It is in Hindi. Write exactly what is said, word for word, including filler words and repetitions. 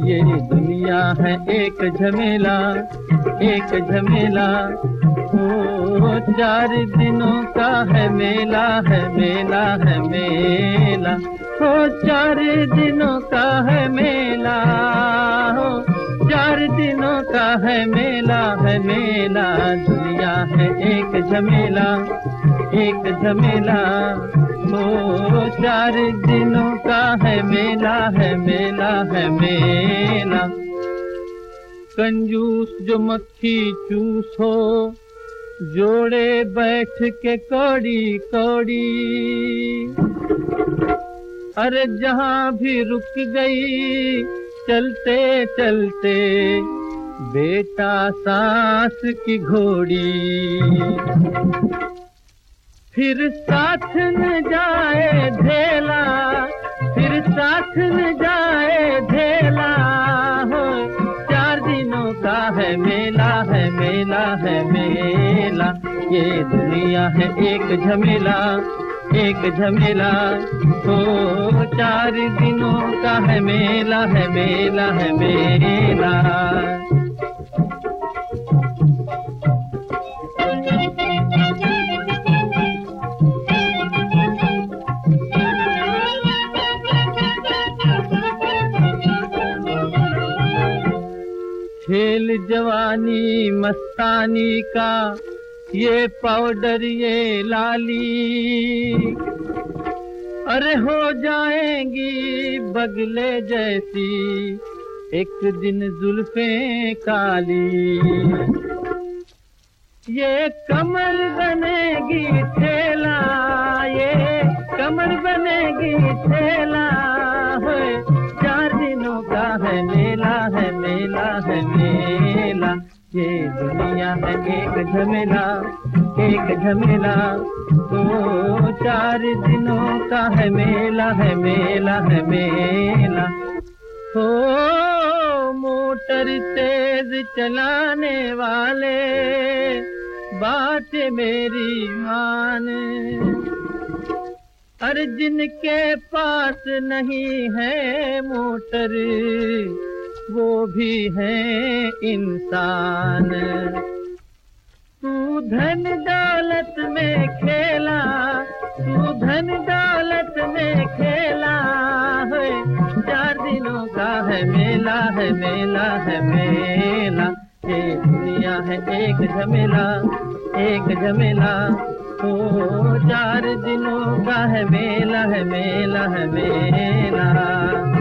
ये दुनिया है एक झमेला, एक झमेला। ओ चार दिनों का है मेला, है मेला, है मेला। ओ चार दिनों का है मेला, हो चार दिनों का है मेला, है मेला। दुनिया है एक झमेला, एक झमेला। ओ चार दिनों का है मेला, है मेला, है मेला। कंजूस जो मक्खी चूस हो, जोड़े बैठ के कौड़ी कौड़ी। अरे जहाँ भी रुक गई चलते चलते बेटा सांस की घोड़ी। फिर साथ न जाए धेला, फिर साथ न जाए धेला। हो चार दिनों का है मेला, है मेला, है मेला। ये दुनिया है एक झमेला, एक झमेला। ओ चार दिनों का है मेला, है मेला, है मेला। खेल जवानी मस्तानी का ये पाउडर ये लाली। अरे हो जाएंगी बगले जैसी एक दिन जुल्फें काली। ये कमर बनेगी ठेला, ये कमर बनेगी ठेला। चार दिनों का है मेला, है मेला, है मेला। ये दुनिया है एक झमेला, एक झमेला। ओ चार दिनों का है मेला, है मेला, है मेला। हो मोटर तेज चलाने वाले बात मेरी मान। अरे जिनके पास नहीं है मोटर वो भी है इंसान। तू धन दौलत में खेला, तू धन दौलत में खेला। है चार दिनों का है मेला, है मेला, है मेला। ये दुनिया है एक झमेला, एक झमेला। ओ चार दिनों का है मेला, है मेला, है मेला।